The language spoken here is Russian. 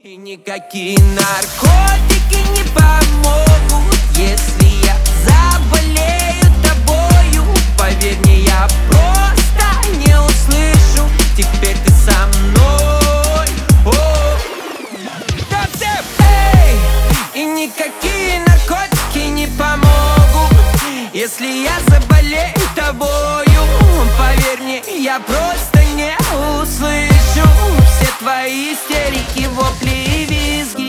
И никакие наркотики не помогут, если я заболею тобою. Поверь мне, я просто не услышу. Теперь ты со мной. Эй! И никакие наркотики не помогут, если я заболею тобою. Поверь мне, я просто не услышу все твои истерики, вопли и визги.